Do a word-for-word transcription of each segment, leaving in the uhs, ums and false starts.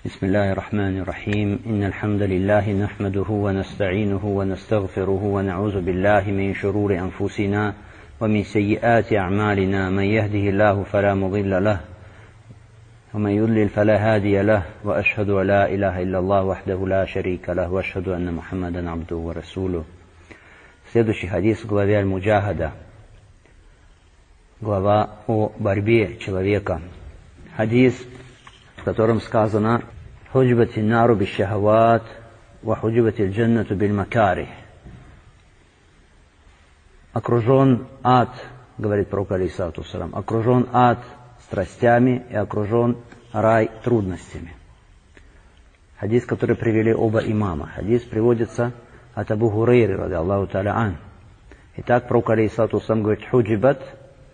بسم الله الرحمن الرحيم إن الحمد لله نحمده ونستعينه ونستغفره ونعوذ بالله من شرور أنفسنا ومن سيئات أعمالنا من يهده الله فلا مضل له ومن يضلل فلا هادي له وأشهد أن لا إله إلا الله وحده لا شريك له وأشهد أن محمدا عبده ورسوله. Следующий хадис в главе Аль-Муджахада, глава о борьбе человека. Хадис, в котором сказано: «Худжбати нару бишшахават, ва худжбати джаннату биль макарих». Окружен ад, говорит пророк алейхиссалату вассалам, окружен ад страстями и окружен рай трудностями. Хадис, который привели оба имама. Хадис приводится от Абу Хурайры, ради Аллаху та'аля ан. Итак, пророк алейхиссалату вассалам говорит: «Худжбат»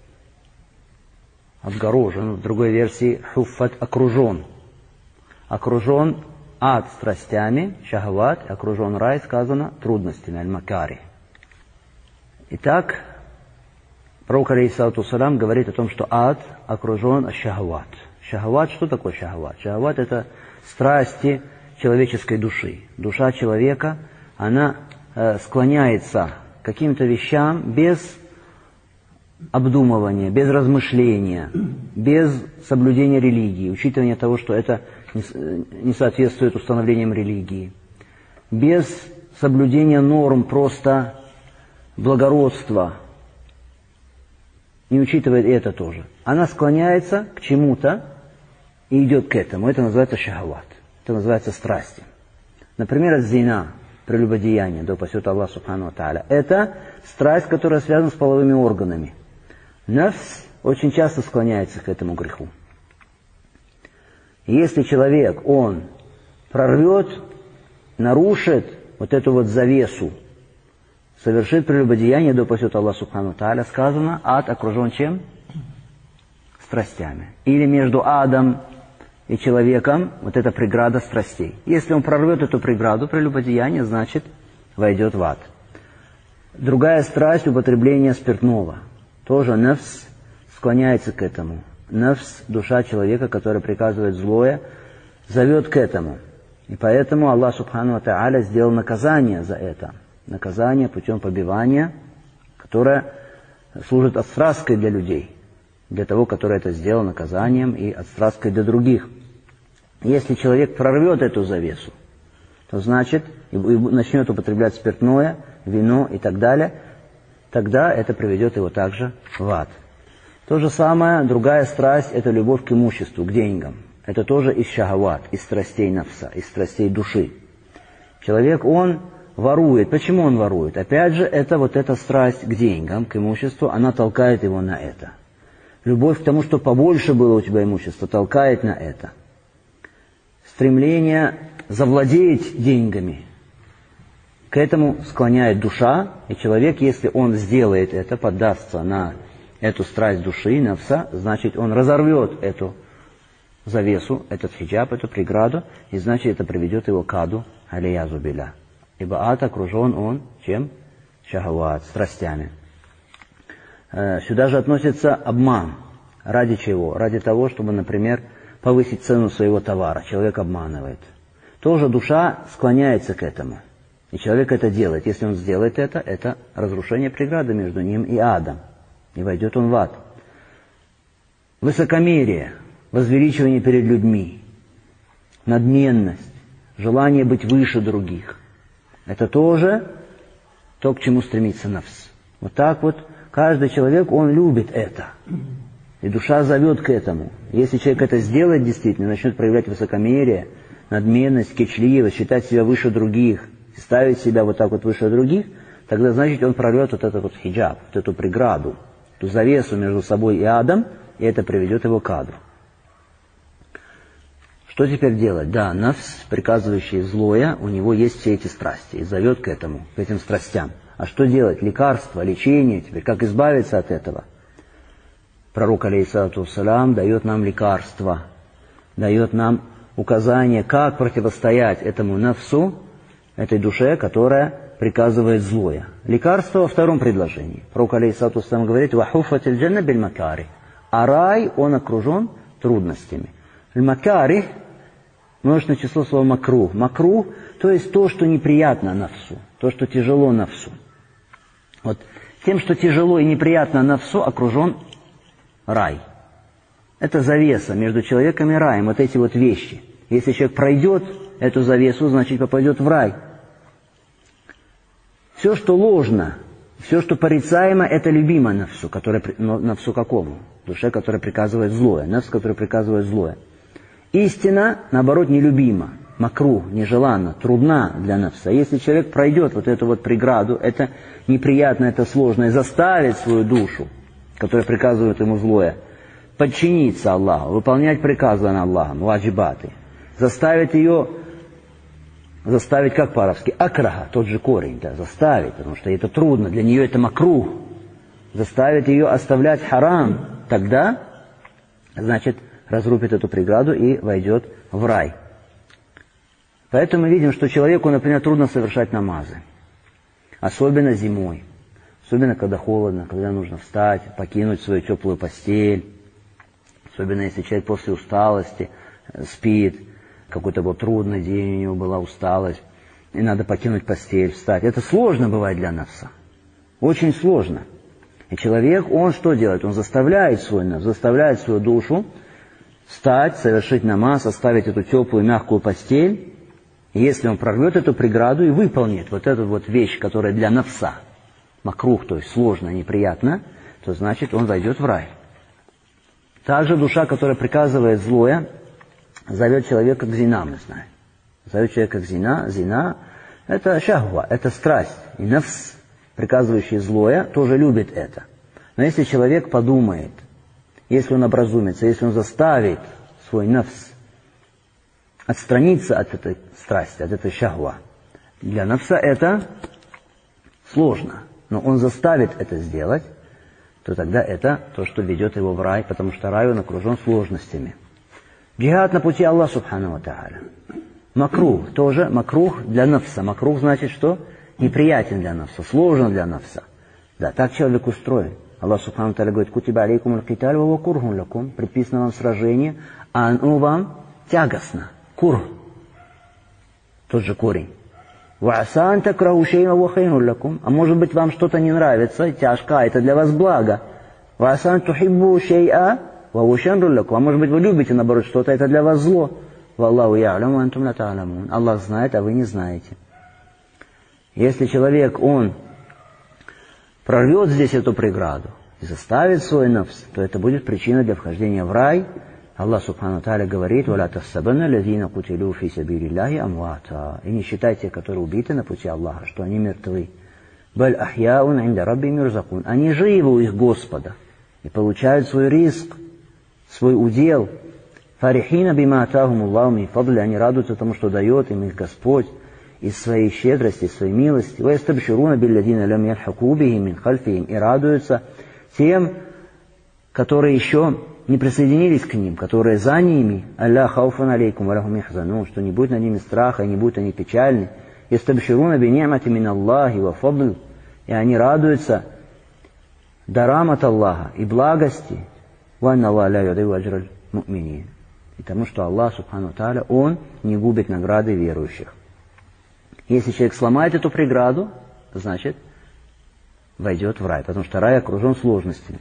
отгорожен, в другой версии «хуффат» окружен. Окружен ад страстями, шахават, окружен рай, сказано, трудностями, аль-макари. Итак, пророк алейхиссалату вассалам говорит о том, что ад окружен шахават. Шахават, что такое шахават? Шахават — это страсти человеческой души. Душа человека, она э, склоняется к каким-то вещам без обдумывания, без размышления, без соблюдения религии, учитывания того, что это не соответствует установлениям религии, без соблюдения норм просто благородства, не учитывает это тоже. Она склоняется к чему-то и идет к этому. Это называется шахават, это называется страсти. Например, зина, прелюбодеяние, да упасет Аллах субхану ва тааля. Это страсть, которая связана с половыми органами. Нафс очень часто склоняется к этому греху. И если человек, он прорвет, нарушит вот эту вот завесу, совершит прелюбодеяние, да упасет Аллах субхану ва тааля, сказано, ад окружен чем? Страстями. Или между адом и человеком вот эта преграда страстей. Если он прорвет эту преграду прелюбодеяния, значит, войдет в ад. Другая страсть — употребление спиртного. Тоже нафс склоняется к этому. Нафс, душа человека, которая приказывает злое, зовет к этому. И поэтому Аллах субхану ва тааля сделал наказание за это. Наказание путем побивания, которое служит отстрасткой для людей. Для того, который это сделал, наказанием и отстрасткой для других. Если человек прорвет эту завесу, то значит, и начнет употреблять спиртное, вино и так далее, тогда это приведет его также в ад. То же самое, другая страсть — это любовь к имуществу, к деньгам. Это тоже из шахават, из страстей нафса, из страстей души. Человек, он ворует. Почему он ворует? Опять же, это вот эта страсть к деньгам, к имуществу, она толкает его на это. Любовь к тому, что побольше было у тебя имущества, толкает на это. Стремление завладеть деньгами, к этому склоняет душа, и человек, если он сделает это, поддастся на эту страсть души, нафса, значит, он разорвет эту завесу, этот хиджаб, эту преграду, и значит, это приведет его к аду, алиязу билля. Ибо ад окружен он чем? Шахават, страстями. Сюда же относится обман. Ради чего? Ради того, чтобы, например, повысить цену своего товара. Человек обманывает. Тоже душа склоняется к этому. И человек это делает. Если он сделает это, это разрушение преграды между ним и адом. И войдет он в ад. Высокомерие, возвеличивание перед людьми, надменность, желание быть выше других. Это тоже то, к чему стремится нафс. Вот так вот каждый человек, он любит это. И душа зовет к этому. Если человек это сделает действительно, начнет проявлять высокомерие, надменность, кичливость, считать себя выше других, ставить себя вот так вот выше других, тогда, значит, он прорвет вот этот вот хиджаб, вот эту преграду, эту завесу между собой и адом, и это приведет его к аду. Что теперь делать? Да, нафс, приказывающий злое, у него есть все эти страсти, и зовет к этому, к этим страстям. А что делать? Лекарство, лечение теперь, как избавиться от этого? Пророк, алейхиссалату вассалам, дает нам лекарство, дает нам указание, как противостоять этому нафсу, этой душе, которая приказывает злое. Лекарство во втором предложении. Пророк, алейхиссалату вассалам, говорит: «Вахуффатиль джанна биль макари». А рай, он окружен трудностями. Аль-макари Множественное число слова макрух. Макрух, то есть то, что неприятно нафсу, то, что тяжело нафсу. Вот тем, что тяжело и неприятно нафсу, окружен рай. Это завеса между человеком и раем, вот эти вот вещи. Если человек пройдет эту завесу, значит попадет в рай. Все, что ложно, все, что порицаемо, это любимо нафсу, которое, нафсу какому? Душе, которая приказывает злое, нафс, которая приказывает злое. Истина, наоборот, нелюбима, макрух, нежеланна, трудна для нафса. Если человек пройдет вот эту вот преграду, это неприятно, это сложно, и заставит свою душу, которая приказывает ему злое, подчиниться Аллаху, выполнять приказы Аллахом, ваджибаты, заставить ее, заставить как по-арабски, акраха, тот же корень, да, заставить, потому что это трудно, для нее это макрух, заставить ее оставлять харам, тогда, значит, разрубит эту преграду и войдет в рай. Поэтому мы видим, что человеку, например, трудно совершать намазы, особенно зимой, особенно когда холодно, когда нужно встать, покинуть свою теплую постель, особенно если человек после усталости спит, какой-то был трудный день, у него была усталость, и надо покинуть постель, встать. Это сложно бывает для нафса, очень сложно. И человек, он что делает? Он заставляет свой нафс, заставляет свою душу встать, совершить намаз, оставить эту теплую, мягкую постель. И если он прорвет эту преграду и выполнит вот эту вот вещь, которая для нафса, макрух, то есть сложно, неприятно, то значит он войдет в рай. Также душа, которая приказывает злое, зовет человека к зина, мы знаем. Зовет человека к зина, зина – это шахва, это страсть. И нафс, приказывающий злое, тоже любит это. Но если человек подумает, если он образумится, если он заставит свой нафс отстраниться от этой страсти, от этой шахва, для нафса это сложно, но он заставит это сделать, то тогда это то, что ведет его в рай, потому что рай он окружен сложностями. Джихад на пути Аллаха субхану ва тааля. Макрух тоже, макрух для нафса. Макрух значит что? Неприятен для нафса, сложен для нафса. Да, так человек устроен. Аллах субхану ва тааля говорит: «Кутиба алейкум аль-киталь ва хуа курхун лакум». Предписано вам сражение, а оно вам тягостно. Курх. Тот же корень. «Ва аса ан такраху шей'ан ва хайрун лакум». А может быть вам что-то не нравится, тяжко, а это для вас благо. «Ва аса ан тухиббу шей'а ва хуа шаррун лакум». А может быть вы любите, наоборот, что-то, это для вас зло. «Валлаху я'ламу ва антум ла та'ламун». Аллах знает, а вы не знаете. Если человек, он прорвет здесь эту преграду и заставит свой нафс, то это будет причиной для вхождения в рай. Аллах субхану тааля говорит: «Валя тассабанна лазина кутилу фи сабилиллахи амвата». И не считайте, которые убиты на пути Аллаха, что они мертвы. «Баль ахьяун инда раббихим юрзакун». Они живы у их Господа и получают свой ризк, свой удел. «Фарихина бима атахум Аллаху мин фадли». Они радуются тому, что дает им их Господь из своей щедрости, из своей милости. «Ва ястабшируна билладина лам ялхаку бихим мин хальфихим». И радуются тем, которые еще не присоединились к ним, которые за ними, «Алля хауфан алейкум ва лахум яхзанун», что не будет над ними страха, и не будут они печальны. «Ястабшируна би ни'мати мин Аллахи ва фадл». И они радуются дарам от Аллаха и благости. «Ва анна Аллаха ла юди'у аджраль му'минин». И тому, что Аллах субхану тааля, Он не губит награды верующих. Если человек сломает эту преграду, значит войдет в рай, потому что рай окружен сложностями.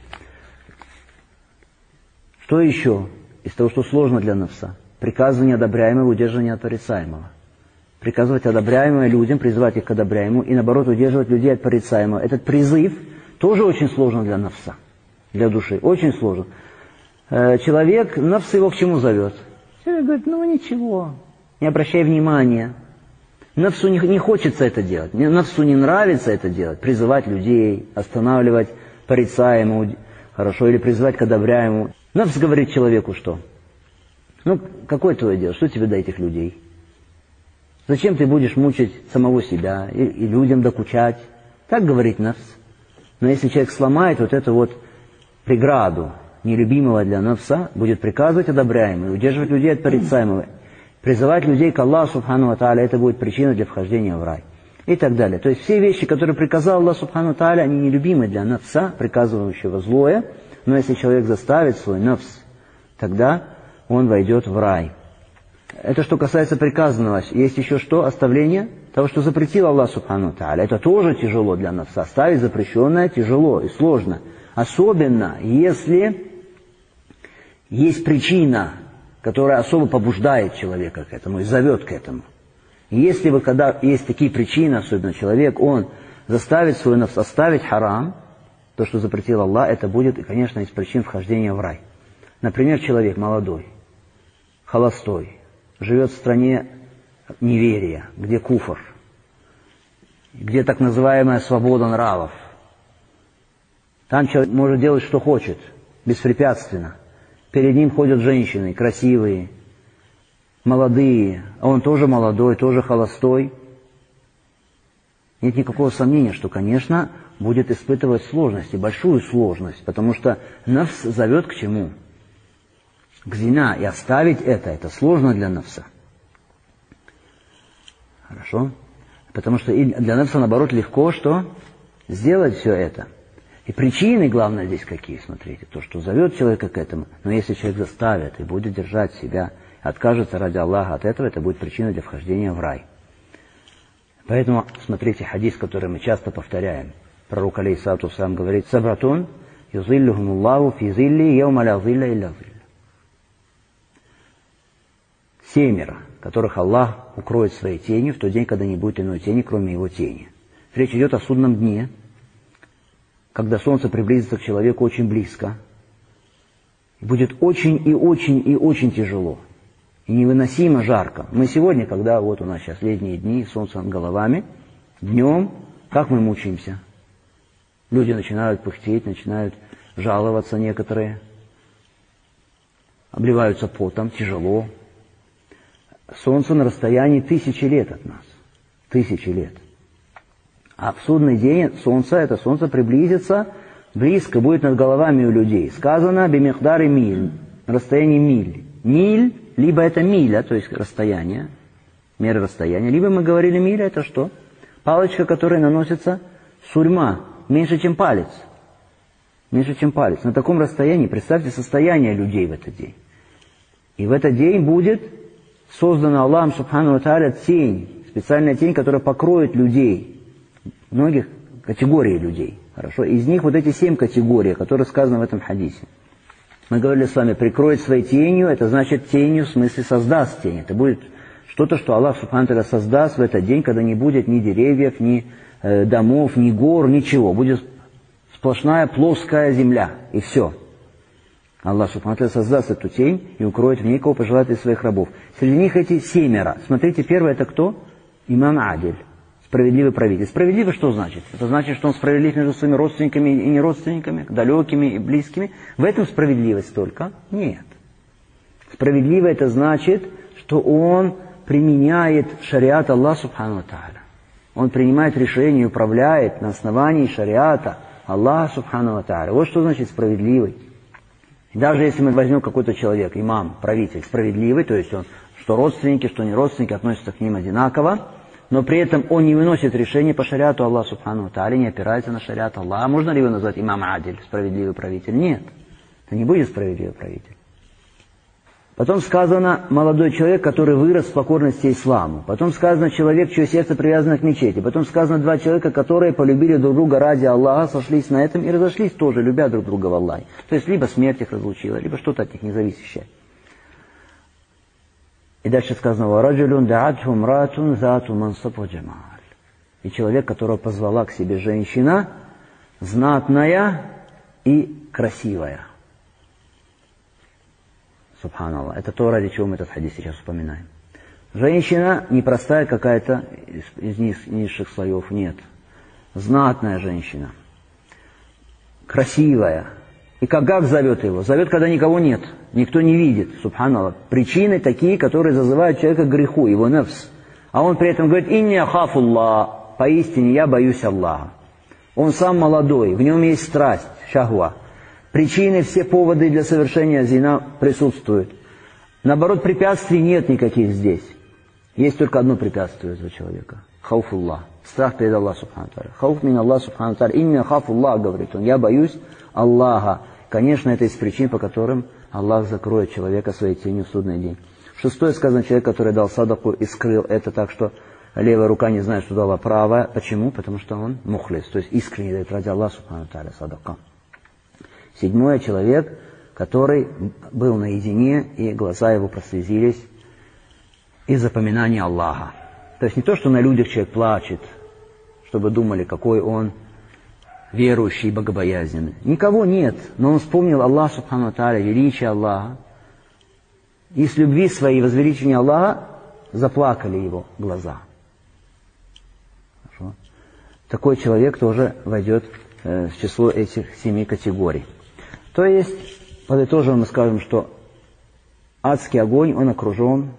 Что еще из того, что сложно для нафса? Приказывание одобряемого, удерживание от порицаемого. Приказывать одобряемое людям, призывать их к одобряемому, и наоборот удерживать людей от порицаемого. Этот призыв тоже очень сложно для нафса, для души, очень сложно. Человек, нафс его к чему зовет? Человек говорит: ну ничего, не обращай внимания. Нафсу не, не хочется это делать, нафсу не нравится это делать, призывать людей, останавливать порицаемому, хорошо, или призывать к одобряемому. Нафс говорит человеку что? Ну, какое твое дело, что тебе до этих людей? Зачем ты будешь мучить самого себя и, и людям докучать? Так говорит нафс. Но если человек сломает вот эту вот преграду нелюбимого для нафса, будет приказывать одобряемого, удерживать людей от порицаемого, призывать людей к Аллаху субхану ва тааля, это будет причиной для вхождения в рай. И так далее. То есть все вещи, которые приказал Аллах субхану ва тааля, они нелюбимы для нафса, приказывающего злое, но если человек заставит свой нафс, тогда он войдет в рай. Это что касается приказанного. Есть еще что? Оставление того, что запретил Аллах Субхану Тааля. Это тоже тяжело для нас. Оставить запрещенное тяжело и сложно. Особенно, если есть причина, которая особо побуждает человека к этому и зовет к этому. И если вы, когда есть такие причины, особенно человек, он заставит свой нафс оставить харам, то, что запретил Аллах, это будет, конечно, из причин вхождения в рай. Например, человек молодой, холостой, живет в стране неверия, где куфр, где так называемая свобода нравов. Там человек может делать, что хочет, беспрепятственно. Перед ним ходят женщины, красивые, молодые, а он тоже молодой, тоже холостой. Нет никакого сомнения, что, конечно, будет испытывать сложность, и большую сложность, потому что нафс зовет к чему? К зина, и оставить это, это сложно для нафса. Хорошо? Потому что и для нафса, наоборот, легко что? Сделать все это. И причины, главное, здесь какие, смотрите, то, что зовет человека к этому, но если человек заставит и будет держать себя, откажется ради Аллаха от этого, это будет причиной для вхождения в рай. Поэтому, смотрите, хадис, который мы часто повторяем. Пророк алейхиссалату вассалям говорит: «Сабратун юзиллюхумуллаху фи зилли яума ла зилля илля зилля». Семеро, которых Аллах укроет своей тенью в тот день, когда не будет иной тени, кроме его тени. Речь идет о судном дне, когда солнце приблизится к человеку очень близко. И будет очень и очень и очень тяжело. И невыносимо жарко. Мы сегодня, когда вот у нас сейчас летние дни, солнце над головами, днем, как мы мучаемся? Люди начинают пыхтеть, начинают жаловаться некоторые, обливаются потом, тяжело. Солнце на расстоянии тысячи лет от нас. Тысячи лет. А в судный день солнце, это солнце приблизится, близко будет над головами у людей. Сказано бимихдари миль, на расстоянии миль. Миль, либо это миля, то есть расстояние, мера расстояния, либо мы говорили миля, это что? Палочка, которая наносится, сурьма, меньше, чем палец. Меньше, чем палец. На таком расстоянии, представьте состояние людей в этот день. И в этот день будет создана Аллахом Субхану ва Тааля тень, специальная тень, которая покроет людей, многих категорий людей. Хорошо? Из них вот эти семь категорий, которые сказаны в этом хадисе. Мы говорили с вами, прикроет своей тенью, это значит тенью, в смысле создаст тень. Это будет что-то, что Аллах Субхану ва Тааля создаст в этот день, когда не будет ни деревьев, ни э, домов, ни гор, ничего. Будет сплошная плоская земля, и все. Аллах Субхану ва Тааля создаст эту тень и укроет в ней, кого пожелает из своих рабов. Среди них эти семеро. Смотрите, первый это кто? Имам Адиль. Справедливый правитель. Справедливый что значит? Это значит, что он справедлив между своими родственниками и неродственниками, далекими и близкими. В этом справедливость только? Нет. Справедливый это значит, что он применяет шариат Аллаха Субхану ва Тааля. Он принимает решения и управляет на основании шариата Аллаха Субхану ва Тааля. Вот что значит справедливый. И даже если мы возьмем какой-то человек, имам, правитель, справедливый, то есть он, что родственники, что не родственники, относятся к ним одинаково, но при этом он не выносит решение по шариату Аллаха Субхану ва Тааля, не опирается на шариат Аллаха. Можно ли его назвать имам Адиль, справедливый правитель? Нет. Это не будет справедливый правитель. Потом сказано молодой человек, который вырос в покорности исламу. Потом сказано человек, чье сердце привязано к мечети. Потом сказано два человека, которые полюбили друг друга ради Аллаха, сошлись на этом и разошлись тоже, любя друг друга в Аллахе. То есть либо смерть их разлучила, либо что-то от них независящее. И дальше сказано: «Вараджулюн да'атху мратун зату мансаб ва джамаль». И человек, которого позвала к себе женщина, знатная и красивая. Субханаллах. Это то, ради чего мы этот хадис сейчас вспоминаем. Женщина непростая какая-то из, из низ, низших слоев, нет. Знатная женщина. Красивая. И как, как зовет его? Зовет, когда никого нет. Никто не видит. Субханаллах. Причины такие, которые зазывают человека к греху, его нафс. А он при этом говорит: «Инни ахафуллах». Поистине я боюсь Аллаха. Он сам молодой, в нем есть страсть, шахва. Причины, все поводы для совершения зина присутствуют. Наоборот, препятствий нет никаких здесь. Есть только одно препятствие этого человека. Хауфуллах. Страх перед Аллахом Субхану ва Тааля. Хауф мин Аллах Субхану ва Тааля. Инна хафуллах, говорит он. Я боюсь Аллаха. Конечно, это из причин, по которым Аллах закроет человека своей тенью в судный день. Шестое сказано, человек, который дал садаку и скрыл это так, что левая рука не знает, что дала правая. Почему? Потому что он мухлис, то есть искренне дает ради Аллаха субхану ва тааля садака. Седьмое, человек, который был наедине, и глаза его прослезились из запоминания Аллаха. То есть не то, что на людях человек плачет, чтобы думали, какой он верующий, богобоязненный. Никого нет, но он вспомнил Аллах субхану ва тааля, величие Аллаха. И с любви своей возвеличения Аллаха заплакали его глаза. Хорошо. Такой человек тоже войдет э, в число этих семи категорий. То есть, подытожим, мы скажем, что адский огонь, он окружен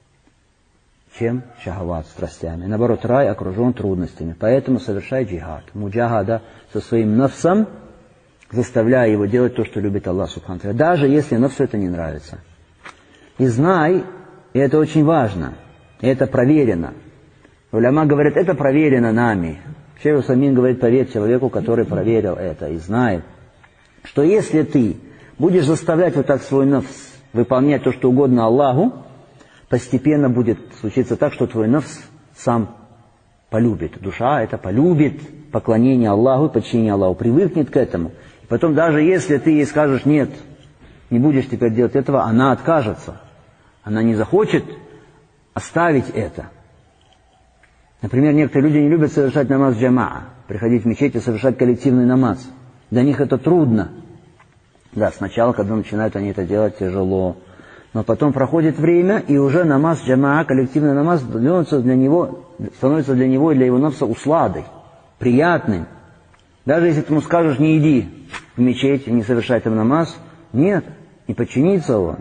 чем? Шахават, страстями. Наоборот, рай окружен трудностями. Поэтому совершай джихад. Муджахада со своим нафсом, заставляя его делать то, что любит Аллах субхану ва тааля. Даже если нафсу это не нравится. И знай, и это очень важно, и это проверено. Уляма говорит, это проверено нами. Шейх Усаймин говорит, поверь человеку, который проверил это и знает, что если ты будешь заставлять вот так свой нафс выполнять то, что угодно Аллаху, постепенно будет случиться так, что твой нафс сам полюбит. Душа это полюбит поклонение Аллаху, подчинение Аллаху, привыкнет к этому. И потом даже если ты ей скажешь, нет, не будешь теперь делать этого, она откажется. Она не захочет оставить это. Например, некоторые люди не любят совершать намаз джамаа, приходить в мечеть и совершать коллективный намаз. Для них это трудно. Да, сначала, когда начинают они это делать, тяжело. Но потом проходит время, и уже намаз джамаа, коллективный намаз, становится для него, становится для него и для его нафса усладой, приятным. Даже если ты ему скажешь, не иди в мечеть, не совершай там намаз, нет, не подчинится он.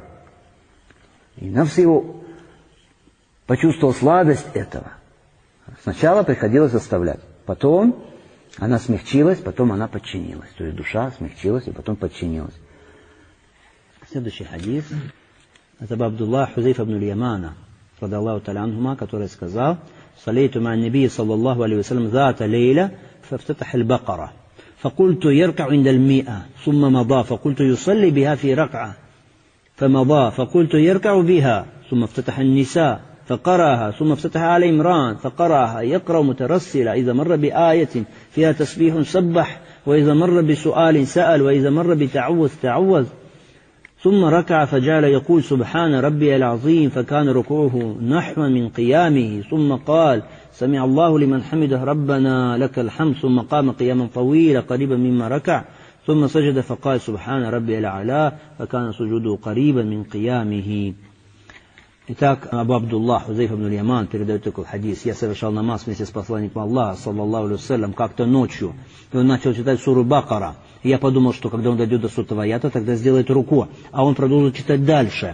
И нафс его почувствовал сладость этого. Сначала приходилось заставлять. Потом она смягчилась, потом она подчинилась. То есть душа смягчилась и потом подчинилась. Следующий хадис. Это Абдуллах Хузейфа ибн аль-Ямана, радаллаху та'аля анхума, который сказал: «Салейту ма наби саллаллаху алейхи вассалям зата лейля, фафтатах аль-бакара. فقلت يركع عند المئة ثم مضى فقلت يصلي بها في ركعة فمضى فقلت يركع بها ثم افتتح النساء فقرأها ثم افتتح آل عمران فقرأها يقرأ مترسلا إذا مر بآية فيها تسبيح سبح وإذا مر بسؤال سأل وإذا مر بتعوذ تعوذ ثم ركع فجعل يقول سبحان ربي العظيم فكان ركوعه نحو من قيامه ثم قال سمع الله لمن حمده ربنا لك الحمد ثم قام قياما طويلا قريبا مما ركع ثم سجد فقال سبحان ربي الأعلى فكان سجوده قريبا من قيامه». Итак, Абу Абдуллах Хузейфа ибн аль-Яман передает такой хадис. Я совершал намаз вместе с посланником Аллаха, саллаллаху алейхи вассалям, как-то ночью. И он начал читать суру Бакара. И я подумал, что когда он дойдет до сотого аята, тогда сделает руку. А он продолжил читать дальше.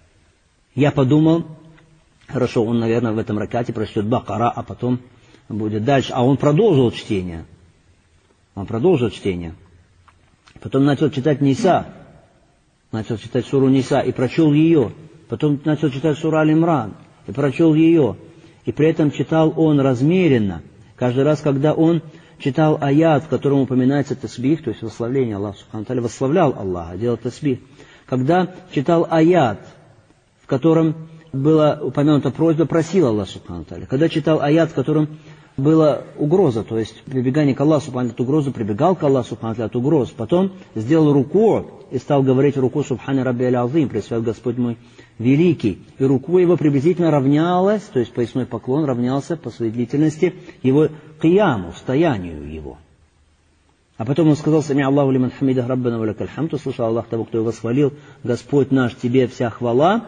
Я подумал, хорошо, он, наверное, в этом ракате прочтет Бакара, а потом будет дальше. А он продолжил чтение. Он продолжил чтение. Потом начал читать Ниса. Начал читать суру Ниса и прочел ее. Потом начал читать суру Аль-Имран и прочел ее. И при этом читал он размеренно. Каждый раз, когда он читал аят, в котором упоминается тасбих, то есть восславление Аллаха субхану ва тааля, восславлял Аллаха, делал тасбих. Когда читал аят, в котором была упомянута просьба, просил Аллаха субхану ва тааля. Когда читал аят, в котором была угроза, то есть прибегание к Аллаху субхану ва тааля от угрозы, прибегал к Аллаху субхану ва тааля от угроз. Потом сделал руку и стал говорить руку субхана рабби аль-азим, пресвят Господь мой великий. И руку его приблизительно равнялась, то есть поясной поклон равнялся по своей длительности его кияму, стоянию его. А потом он сказал: «Сами Аллаху лиман хамидах раббана ва лакаль хамд», услышал Аллах того, кто его восхвалил: «Господь наш, тебе вся хвала».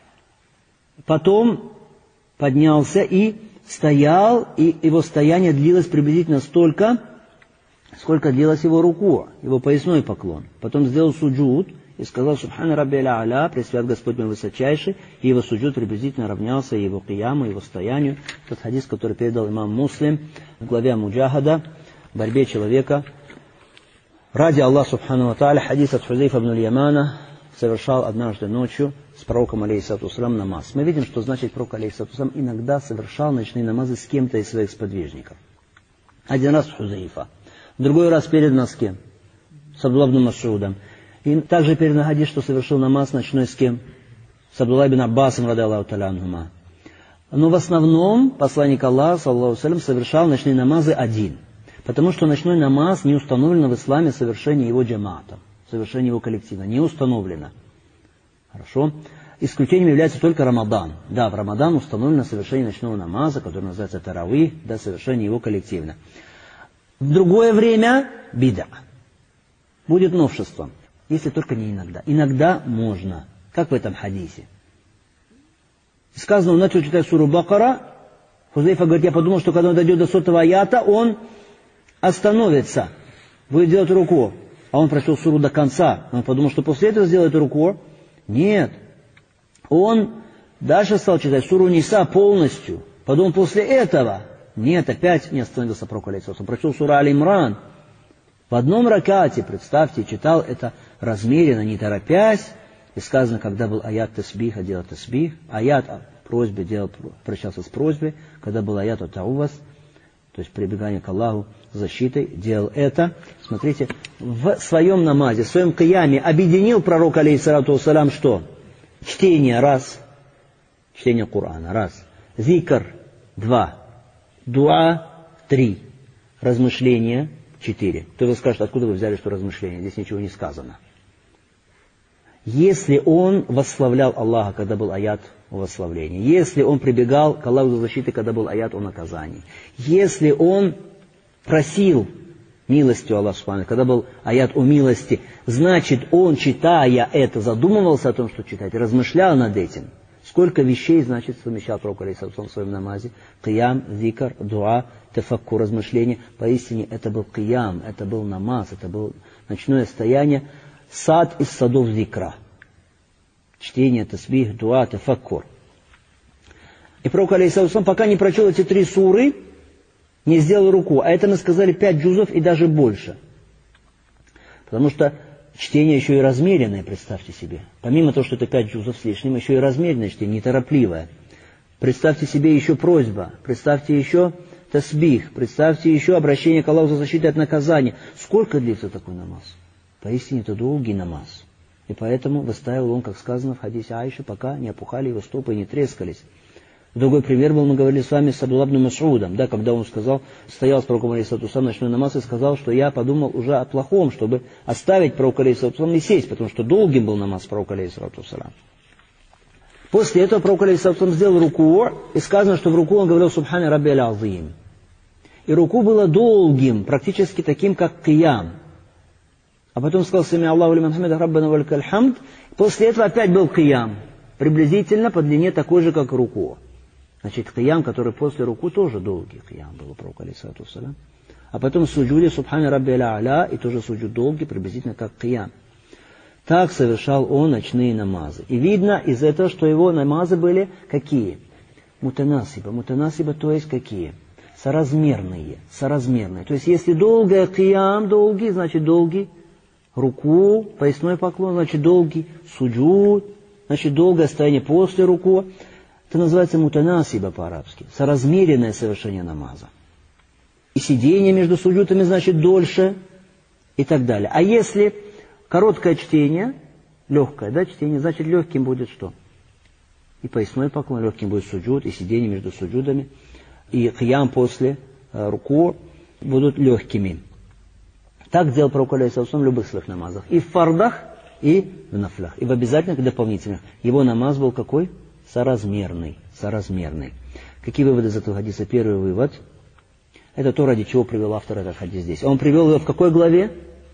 Потом поднялся и стоял, и его стояние длилось приблизительно столько, сколько длилась его руку, его поясной поклон. Потом сделал суджуд и сказал: «Субхана рабби аль-а'ля», пресвят Господь мой высочайший, и его суджуд приблизительно равнялся его кияму, его стоянию. Тот хадис, который передал имам Муслим в главе Муджахада, в борьбе человека ради Аллаха субхану ва тааля. Хадис от Хузейфа ибн аль-Ямана: совершал однажды ночью с пророком алейхиссалату вассалям намаз. Мы видим, что значит пророк алейхиссалату вассалям иногда совершал ночные намазы с кем-то из своих сподвижников. Один раз Хузейфа, в другой раз передано с кем? С Абдуллахом ибн Мас'удом. И также передано хадис, что совершил намаз ночной с кем? с Абдулла ибн Аббасом, ради Аллаху та'аля анхума. Но в основном посланник Аллаха, саллаллаху алейхи ва саллям, совершал ночные намазы один. Потому что ночной намаз не установлено в исламе совершение его джамаатом, совершение его коллективно. Не установлено. Хорошо? Исключением является только Рамадан. Да, в Рамадан установлено совершение ночного намаза, который называется таравих, да, совершение его коллективно. В другое время бида. Будет новшеством. Если только не иногда. Иногда можно. Как в этом хадисе. Сказано, он начал читать суру Бакара. Хузайфа говорит, я подумал, что когда он дойдет до сотого аята, он остановится. Будет делать руку. А он прочел суру до конца. Он подумал, что после этого сделает руку. Нет. Он дальше стал читать суру Ниса полностью. Потом после этого, нет, опять не остановился пророк алейхиссалям. Он прочел суру Аль-Имран. В одном ракате, представьте, читал это размеренно, не торопясь. И сказано, когда был аят тасбиха, делал тасбих. Аят о просьбе делал, прощался с просьбой. Когда был аят о таувас, то есть прибегание к Аллаху защитой, делал это. Смотрите, в своем намазе, в своем кияме объединил пророк алейхиссалату вассалям что? Чтение раз, чтение Корана раз, зикр два, дуа три, размышления четыре. Кто-то скажет, откуда вы взяли, что размышления? Здесь ничего не сказано. Если он восславлял Аллаха, когда был аят о восславлении, если он прибегал к Аллаху за защитой, когда был аят о наказании, если он просил милостью Аллаха Субхану, когда был аят о милости, значит, он, читая это, задумывался о том, что читать, размышлял над этим. Сколько вещей, значит, совмещал пророк алейхиссалям в своем намазе. Киям, зикр, дуа, тафакку, размышления. Поистине, это был киям, это был намаз, это было ночное стояние. Сад из садов зикра. Чтение, тасбих, дуа, тафаккур. И пророк алейхиссалям, пока не прочел эти три суры, не сделал руку. А это мы сказали пять джузов и даже больше. Потому что чтение еще и размеренное, представьте себе. Помимо того, что это пять джузов с лишним, еще и размеренное чтение, неторопливое. Представьте себе еще просьба, представьте еще тасбих, представьте еще обращение к Аллаху за защитой от наказания. Сколько длится такой намаз? Поистине это долгий намаз. И поэтому выставил он, как сказано в хадисе Аиши, пока не опухали его стопы и не трескались. Другой пример был, мы говорили с вами с Абдулла ибн Мас'удом, да, когда он сказал, стоял с пророком алейхиссалату ночной намаз и сказал, что я подумал уже о плохом, чтобы оставить пророка алейхиссалату и сесть, потому что долгим был намаз пророка алейхиссалату. После этого пророк алейхиссалату сделал руку, и сказано, что в руку он говорил «Субхана Рабби аль-Азим». И руку было долгим, практически таким, как киям. А потом сказал «Сами Аллаху лиман хамида раббана ва лакаль хамд». После этого опять был киям, приблизительно по длине такой же, как руку. Значит, киям, который после руку, тоже долгий киям был у пророка алейхиссалату вассалям. А потом суджуди «Субхана Рабби аль-А'ля», и тоже суджуд долгий, приблизительно как киям. Так совершал он ночные намазы. И видно из этого, что его намазы были какие? Мутанасиба. Мутанасиба, то есть какие? Соразмерные. Соразмерные. То есть, если долгое киям, долгий, значит долгий руку, поясной поклон, значит долгий суджуд, значит долгое стояние после руку. Это называется мутанасиба по-арабски. Соразмеренное совершение намаза. И сидение между суджутами значит дольше и так далее. А если короткое чтение, легкое, да, чтение, значит легким будет что? И поясной поклон, легким будет суджуд, и сидение между суджудами, и киям после э, руку будут легкими. Так делал пророк алейхиссалам в любых своих намазах. И в фардах, и в нафлях, и в обязательных, и дополнительных. Его намаз был какой? Соразмерный. Соразмерный. Какие выводы из этого хадиса? Первый вывод. Это то, ради чего привел автор этот хадис здесь. Он привел его в какой главе?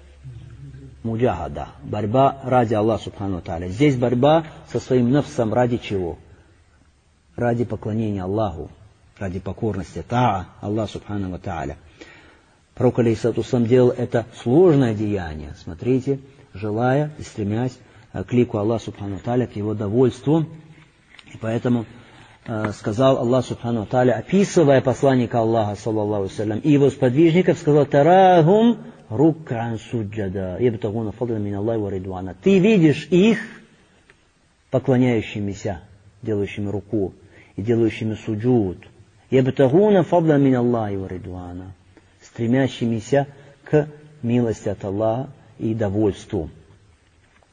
Муджахада. Борьба ради Аллаха Субхану Тааля. Здесь борьба со своим нафсом ради чего? Ради поклонения Аллаху. Ради покорности. Таа Аллаху Субхану Тааля. Пророк алейхиссалату делал это сложное деяние. Смотрите, желая и стремясь к лику Аллаха Субхану Тааля, к его довольству. И поэтому э, сказал Аллах Субхану Тааля, описывая посланника Аллаха, саллаллаху алейхи, и его сподвижников, сказал: «Тарахум руккан суджада, ябтагуна фадла мин Аллахи ва ридвана». Ты видишь их поклоняющимися, делающими руку и делающими суджуд. Ябтагуна фадла мин Аллахи ва ридвана, стремящимися к милости от Аллаха и довольству.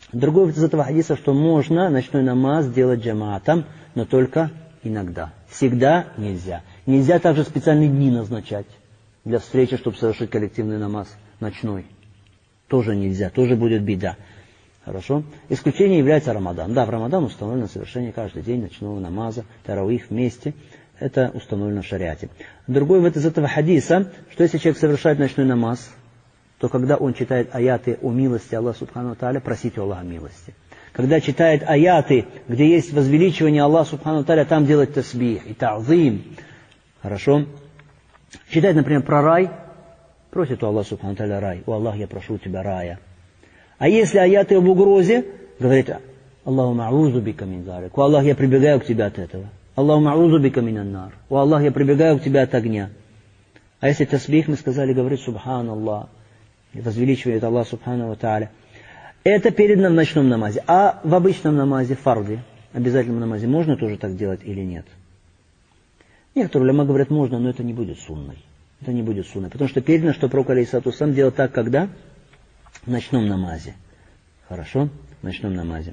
Другой из этого хадиса, что можно ночной намаз делать джамаатом, но только иногда. Всегда нельзя. Нельзя также специальные дни назначать для встречи, чтобы совершить коллективный намаз ночной. Тоже нельзя, тоже будет беда. Хорошо? Исключение является Рамадан. Да, в Рамадан установлено совершение каждый день ночного намаза, тарауих вместе. Это установлено в шариате. Другой вот из этого хадиса, что если человек совершает ночной намаз, то когда он читает аяты о милости Аллаха Субхану Тааля, просите у Аллаха милости. Когда читает аяты, где есть возвеличивание Аллаха Субхану Тааля, там делать тасбих и та'зим. Хорошо? Читает, например, про рай, просит у Аллаха Субхану Тааля рай. О Аллах, я прошу у тебя рая. А если аяты об угрозе, говорит, Аллаху ма'узу бика мин зарик. О Аллах, я прибегаю к тебе от этого. Аллаху ма'узу бика мин аннар. О Аллах, я прибегаю к тебе от огня. А если тасбих, мы сказали, говорит Субханаллах. Возвеличивает Аллах Субхану Тааля. Это перед в ночном намазе. А в обычном намазе, фарде, обязательном намазе, можно тоже так делать или нет? Некоторые уляма говорят, можно, но это не будет сунной. Это не будет сунной. Потому что передано, что пророк алейхиссалату вассалям делал так, когда? В ночном намазе. Хорошо? В ночном намазе.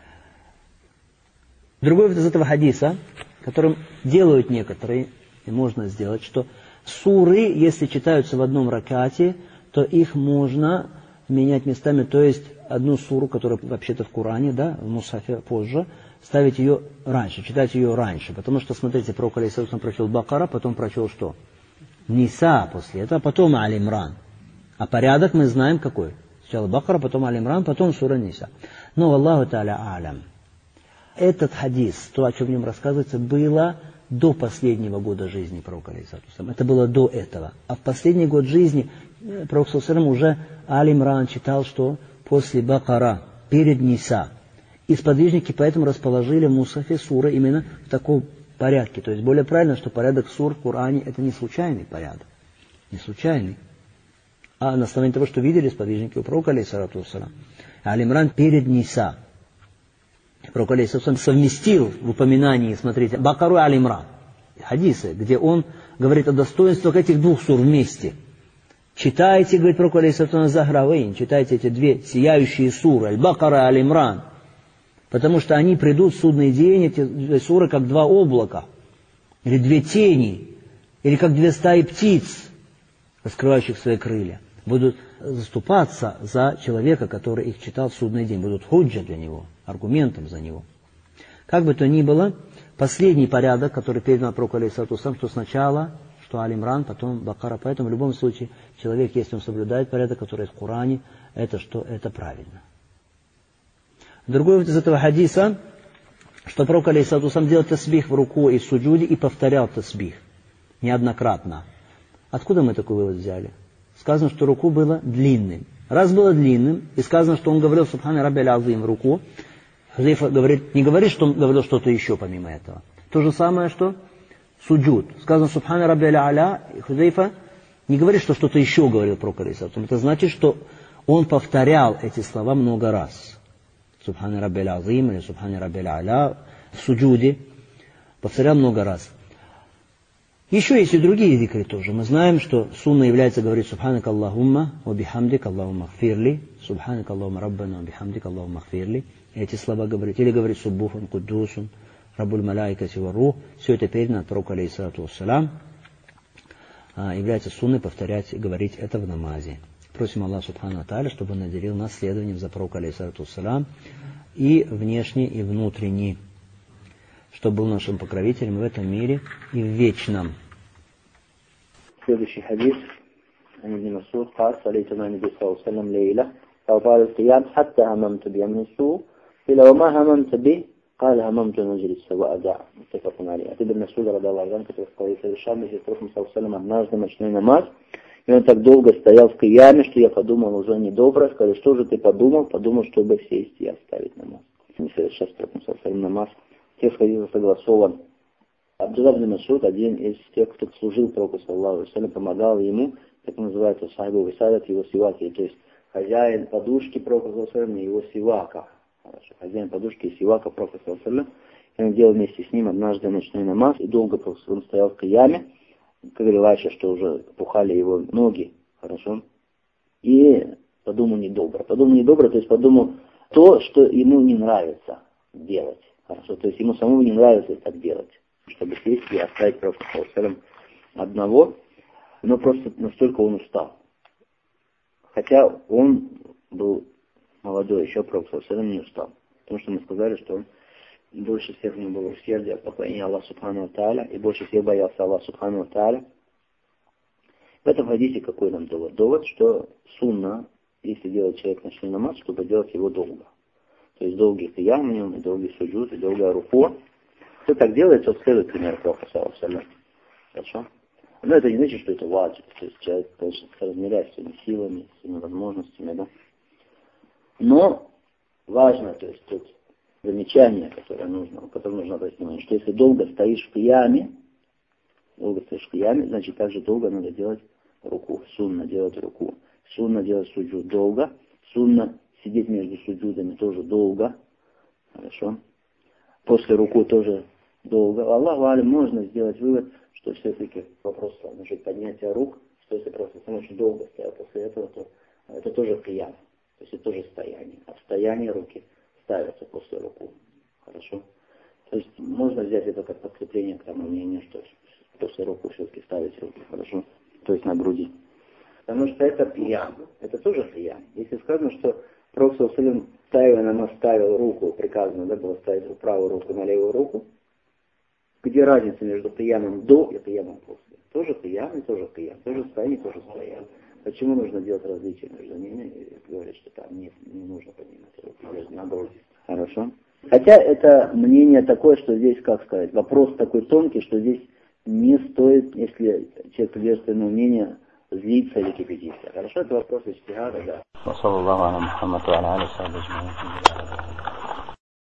Другой из этого хадиса, которым делают некоторые, и можно сделать, что суры, если читаются в одном ракате, то их можно менять местами, то есть одну суру, которая вообще-то в Коране, да, в Мусафе позже, ставить ее раньше, читать ее раньше. Потому что, смотрите, пророк алейхиссалам прочел Бакара, потом прочел что? Ниса после этого, потом Аль-Имран. А порядок мы знаем какой. Сначала Бакара, потом Аль-Имран, потом сура Ниса. Но Аллаху Та'аля Алям. Этот хадис, то, о чем в нем рассказывается, было до последнего года жизни пророка алейхиссалам. Это было до этого. А в последний год жизни пророк саллаллаху уже Аль-Имран читал, что после Бакара, перед Ниса. И сподвижники поэтому расположили в Мусафе суры именно в таком порядке. То есть более правильно, что порядок сур в Коране это не случайный порядок. Не случайный. А на основании того, что видели сподвижники у пророка алейхиссалату вассалам. Аль-Имран перед Ниса. Пророк алейхиссалам совместил в упоминании, смотрите, Бакару и Аль-Имран. Хадисы, где он говорит о достоинствах этих двух сур вместе. Читайте, говорит пророк алейхиссалам, Захравейн, читайте эти две сияющие суры, Аль-Бакара и Аль-Имран. Потому что они придут в судный день, эти суры, как два облака, или две тени, или как две стаи птиц, раскрывающих свои крылья. Будут заступаться за человека, который их читал в судный день. Будут худжа для него, аргументом за него. Как бы то ни было, последний порядок, который передан пророку алейхиссалату вассалам, что сначала, что Аль-Имран, потом Бакара. Поэтому в любом случае человек, если он соблюдает порядок, который в Коране, это что? Это правильно. Другой из этого хадиса, что пророк алейхиссалату вассалам делал тасбих в руку и в суджуде и повторял тасбих неоднократно. Откуда мы такой вывод взяли? Сказано, что руку было длинным. Раз было длинным, и сказано, что он говорил Субхана Рабби аль-Азим в руку, Хузейфа говорит, не говорит, что он говорил что-то еще помимо этого. То же самое, что суджуд. Сказано Субхана Рабби аль-Аля, и Хузейфа не говорит, что что-то еще говорил пророк алейхиссалату вассалам. Это значит, что он повторял эти слова много раз. Субхана Рабби аль-Азим или Субхана Рабби аль-Аля в суджуде повторял много раз. Еще есть и другие зикры тоже. Мы знаем, что сунна является говорить Субханак Аллахумма ва бихамдик Аллахумма хфирли, Субханак Аллахумма Раббана ва бихамдик Аллахумма хфирли. Эти слова говорить. Или говорить Суббухун Куддусун, Раббуль Малайкати ва Рух. Все это передано от пророка алейхиссалату вассалам. Является сунной повторять и говорить это в намазе. Просим Аллаха Субхану Тааля, чтобы Он наделил нас следованием за пророка алейхиссалату вассалам и внешне, и внутренне, чтобы был нашим покровителем в этом мире и в вечном. Следующий хадис. عن ابن مسعود قال صليت مع النبي صلى الله عليه وسلم ليلة فطال القيام حتى هممت بأمر السوء قيل وما هممت به قال هممت أن أجلس وأدع متفق عليه. От Ибн Мас'уда радиаллаху анху, который сказал, совершал вместе с Пророком саллаллаху алейхи ва саллям однажды ночной намаз, и он так долго стоял в кияме, что я подумал уже недобро, сказал, что же ты подумал? Подумал, чтобы сесть и оставить намаз. Не совершал с Пророком саллаллаху алейхи ва саллям намаз. Текст хадиса согласован. Абдуллах ибн Мас'уд, один из тех, кто служил Пророку саллаллаху алейхи ва саллям, помогал ему, так называется, сахибу висадат, его сиваки, то есть хозяин подушки Пророка саллаллаху алейхи ва саллям, его сивака. Хорошо. Хозяин подушки и сивака Пророка саллаллаху алейхи ва саллям. И он делал вместе с ним однажды ночной намаз, и долго он стоял в кияме, как говорил Айша, что уже пухали его ноги, хорошо, и подумал недобро. Подумал недобро, то есть подумал, то, что ему не нравится делать. Хорошо, то есть ему самому не нравится так делать. Чтобы сесть и оставить пророка одного, но просто настолько он устал. Хотя он был молодой, еще пророк не устал. Потому что мы сказали, что он больше всех у него было усердие, поклонение Аллаху Субхану ва Тааля, и больше всех боялся Аллаха Субхану ва Тааля. В этом хадисе какой нам довод? Довод, что сунна, если делает человек ночной намаз, чтобы делать его долго. То есть долгий киям в нем, и долгий суджуд, и долгая руку. Кто так делает, тот следует пример пророка саллаллаху алейхи ва саллям. Хорошо? Но это не значит, что это ваджиб. То есть человек, конечно, размеряет своими силами, своими возможностями, да. Но важно, то есть тут замечание, которое нужно, которое нужно обратить внимание, что если долго стоишь в кияме, долго стоишь в кияме, значит также долго надо делать руку. Сунна делать руку. Сунна делать суджуд долго. Сунна сидеть между суджудами тоже долго. Хорошо. После руку тоже долго. Аллаху алим, можно сделать вывод, что все-таки вопрос насчет поднятия рук, что если просто сам очень долго стоял после этого, то это тоже киям. То есть это тоже стояние. А в стоянии руки ставятся после руку. Хорошо. То есть можно взять это как подкрепление к тому мнению, что после руку все-таки ставить руки. Хорошо. То есть на груди. Потому что это киям. Это тоже киям. Если сказано, что пророк саллаллаху алейхи ва саллям, ставя намаз, ставил руку, приказано, да, было ставить правую руку на левую руку. Где разница между киямом до и киямом после? Тоже киям и тоже киям. Тоже стояние, тоже стояние. Почему нужно делать различия между ними? И говорят, что там нет, не нужно поднимать руку. Наоборот. Хорошо. Хотя это мнение такое, что здесь, как сказать, вопрос такой тонкий, что здесь не стоит, если человек придерживается своего мнения, злиться или кипятиться. Хорошо, это вопрос иджтихада, да.